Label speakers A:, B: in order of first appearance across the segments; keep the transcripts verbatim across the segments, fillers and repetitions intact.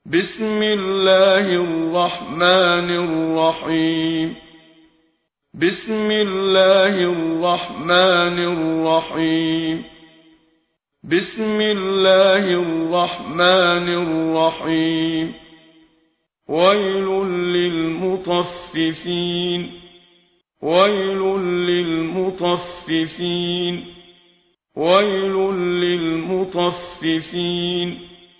A: بسم الله الرحمن الرحيم بسم الله الرحمن الرحيم بسم الله الرحمن الرحيم ويل للمطففين ويل للمطففين ويل للمطففين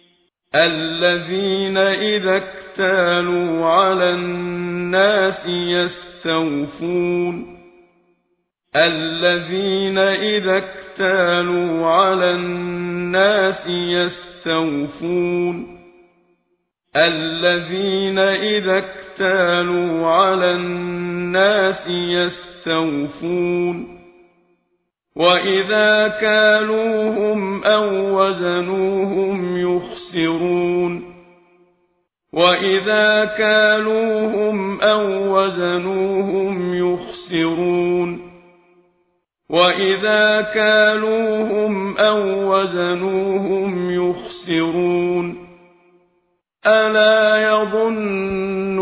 A: الذين إذا اكتالوا على الناس يستوفون الذين إذا اكتالوا على الناس يستوفون الذين إذا اكتالوا على الناس يستوفون وإذا كالوهم أو وزنوهم يخسرون وإذا كالوهم أو وزنوهم يخسرون وإذا كالوهم أو وزنوهم يخسرون ألا يظن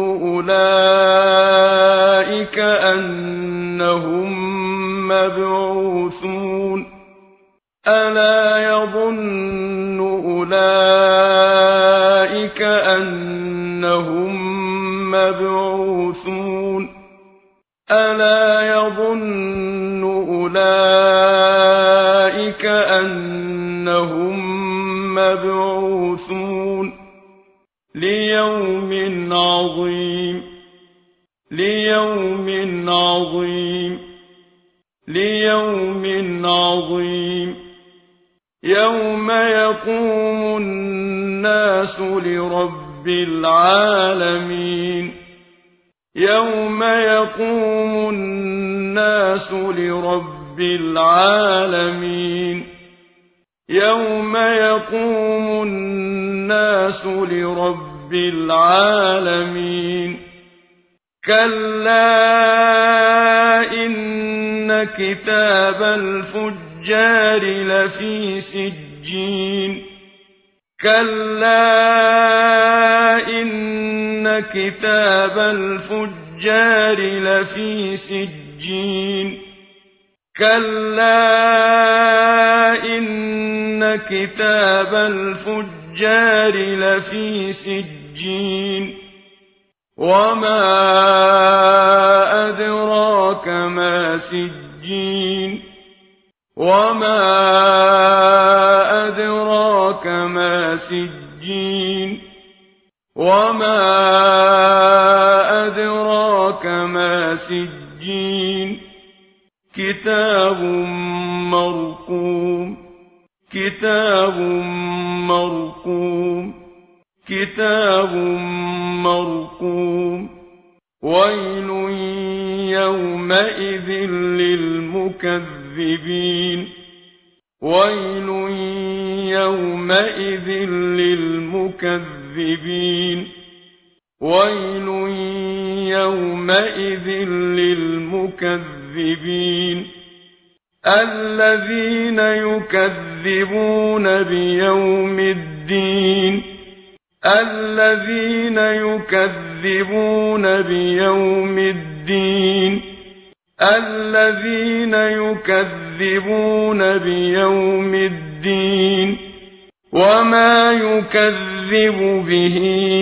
A: أولئك أنهم مبعوثون ألا يظن أولئك أنهم مبعوثون ألا يظن أولئك أنهم مبعوثون ليوم عظيم ليوم عظيم ليوم عظيم يوم يقوم الناس لرب العالمين يوم يقوم الناس لرب العالمين يوم يقوم الناس لرب العالمين كلا إن كتاب الفجار لفي سجين كلا إن كتاب الفجار لفي سجين كلا إن كتاب الفجار لفي سجين وما أدراك ما سجين وما أدراك ما سجين وما أدراك ما سجين كتاب مرقوم كتاب مرقوم كتاب مرقوم ويل يومئذ للمكذبين ويل يومئذ للمكذبين ويل يومئذ للمكذبين الذين يكذبون بيوم الدين الذين يكذبون بيوم الدين الذين يكذبون بيوم الدين وما يكذب به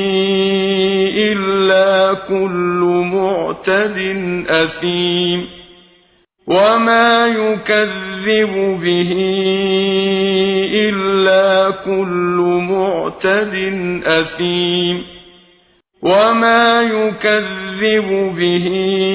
A: إلا كل معتد أثيم وما يكذب به إلا كل معتد أثيم وما يكذب به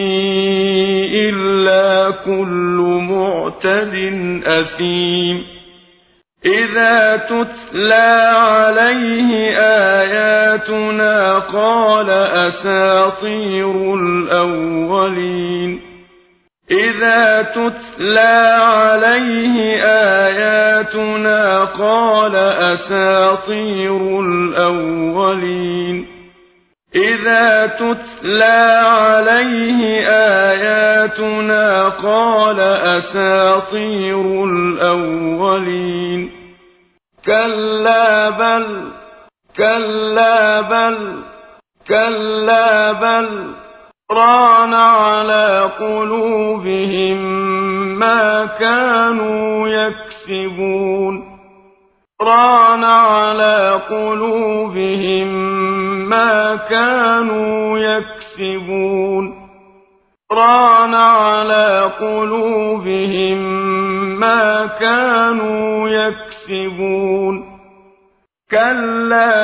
A: إلا كل معتد أثيم إذا تتلى عليه آياتنا قال أساطير الأولين إذا تتلى عليه آياتنا قال أساطير الأولين إذا تتلى عليه آياتنا قال أساطير الأولين كلا بل كلا بل كلا بل ران على قلوبهم ما كانوا يكسبون ران على قلوبهم ما كانوا يكسبون ران على قلوبهم ما كانوا يكسبون كلا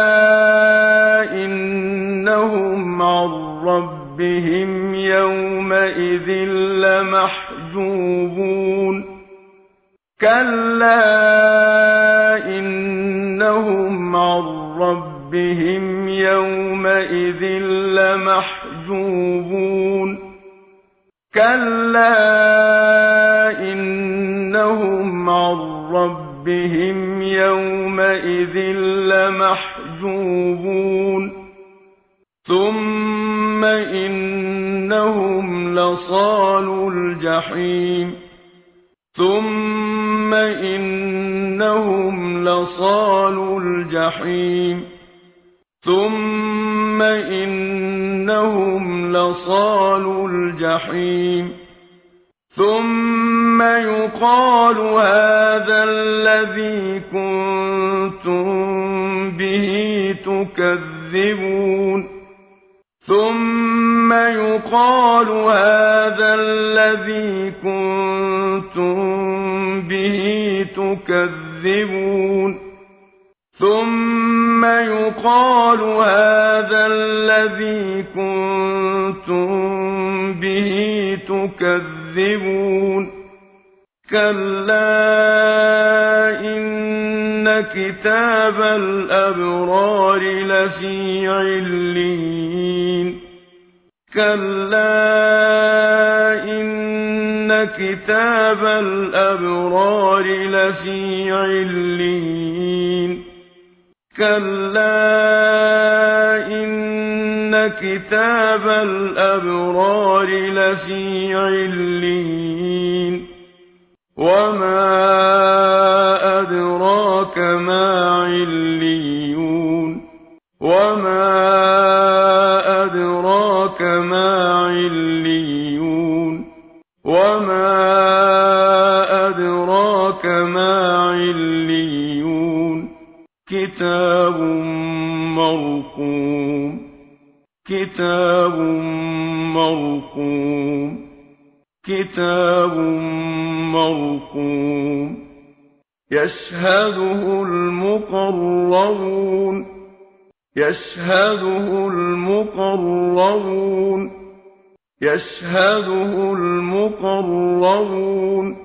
A: إنهم عن ربهم يومئذ لمحجوبون كلا إنهم عن ربهم يومئذ لمحجوبون كلا إنهم عن ربهم يومئذ لمحجوبون ثم إنهم لصالو الجحيم ثم إنهم لصالو الجحيم ثم إنهم لصالو الجحيم ثم يقال هذا الذي كنتم به تكذبون ثم يقال هذا الذي كنتم به تكذبون ثم يقال هذا الذي كنتم به تكذبون كلا إن كتاب الأبرار لفي عليين كلا إن كتاب الأبرار لفي عليين كلا إن كتاب الأبرار لفي عليين وما أدراك ما عليون وما أدراك ما عليون وما أدراك ما عليون كتاب مرقوم كتاب مرقوم كتاب مرقوم يشهده المقربون يشهده المقربون يشهده المقربون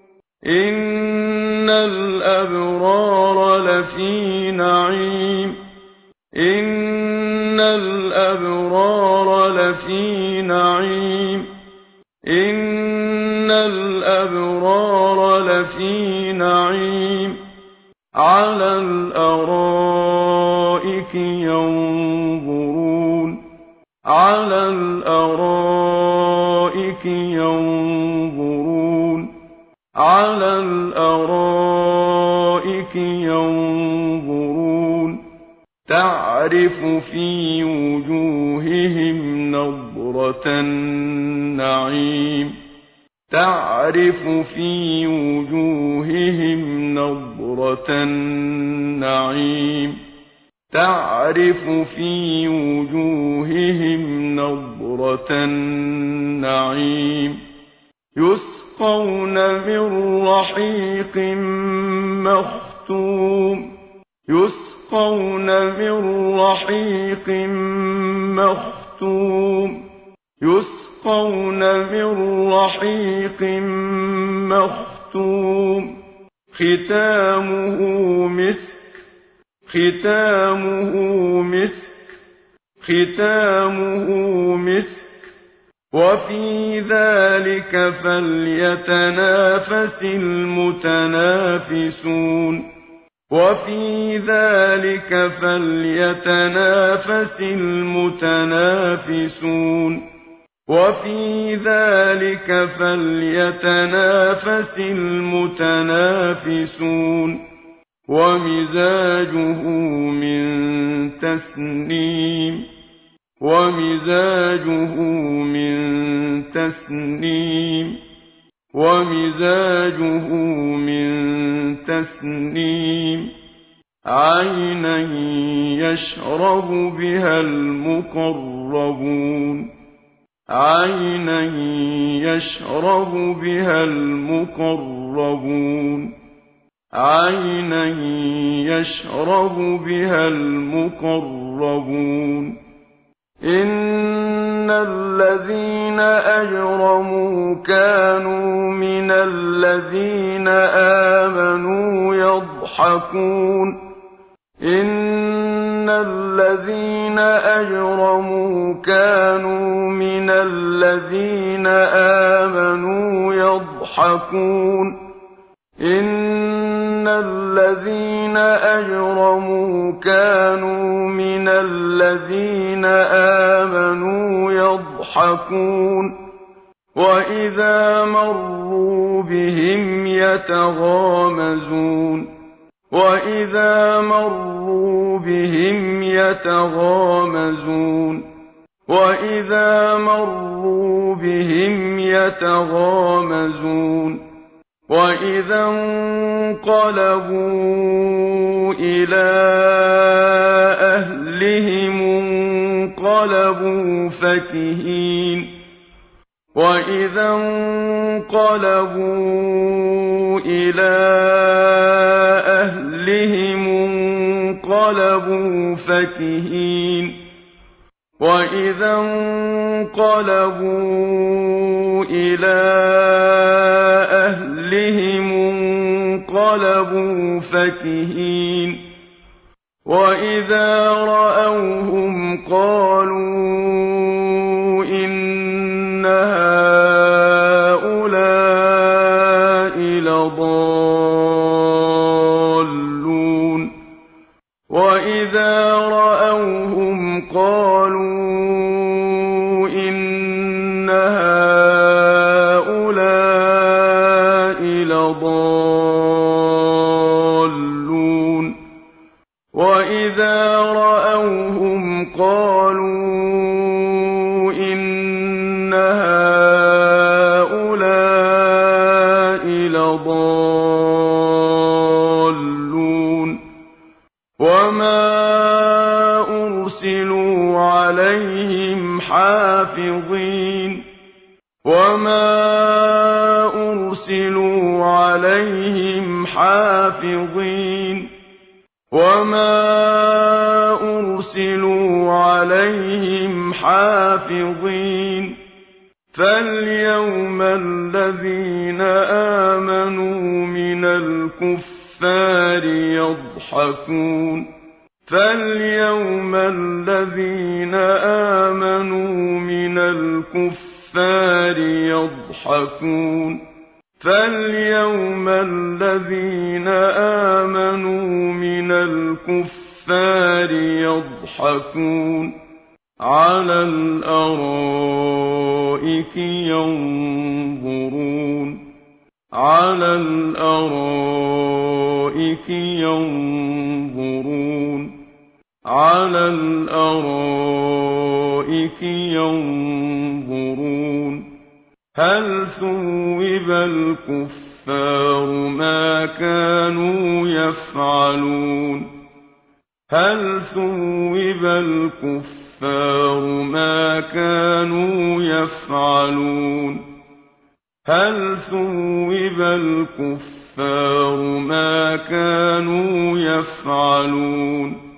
A: إن الأبرار لفي نعيم إن الأبرار لفي نعيم إن الأبرار لفي نعيم على الأرائك ينظرون على الأرائك ينظرون على الأرائك ينظرون تعرف في وجوههم نضرة النعيم تعرف في وجوههم نضرة النعيم تعرف في وجوههم نضرة النعيم يسقون من رحيق مختوم يسقون من رحيق مختوم يسقون من رحيق مختوم ختامه مسك ختامه مسك ختامه مسك وفي ذلك فليتنافس المتنافسون وفي ذلك فليتنافس المتنافسون وفي ذلك فليتنافس المتنافسون ومزاجه من تسنيم ومزاجه من تسنيم ومزاجه من تسنيم عينا يشرب بها المقربون عينا يشرب بها المقربون عينا يشرب بها المقربون إن الذين أجرموا كانوا من الذين آمنوا يضحكون إن الذين أجرموا كانوا من الذين آمنوا يضحكون إن الذين أجرموا كانوا من الذين آمنوا يضحكون وإذا مروا بهم يتغامزون وإذا مروا بهم يتغامزون وإذا مروا بهم يتغامزون وإذا انقلبوا إلى أهلهم انقلبوا فكهين وإذا انقلبوا إلى أهلهم انقلبوا فكهين وإذا انقلبوا إلى أهلهم انقلبوا فكهين وإذا رأوهم قالوا إن هؤلاء لضالون وإذا رأوهم قالوا إن هؤلاء لضالون وإذا رأوهم قالوا إن هؤلاء لضالون وما أرسلوا عليهم حافظين وما أرسلوا عليهم حافظين وما أرسلوا عليهم حافظين فاليوم الذين آمنوا من الكفار يضحكون فاليوم الذين آمنوا من الكفار يضحكون فاليوم الذين آمنوا من الكفار يضحكون على الأرائك ينظرون على الأرائك ينظرون على الأرائك ينظرون هل ثوب الكفار ما كانوا يفعلون هل ثوب الكفار ما كانوا يفعلون هل ثوب الكفار ما كانوا يفعلون